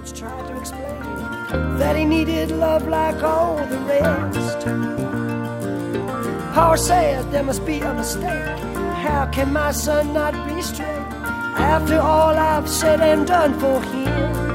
George tried to explain that he needed love like all the rest. Paul said there must be a mistake. How can my son not be straight after all I've said and done for him?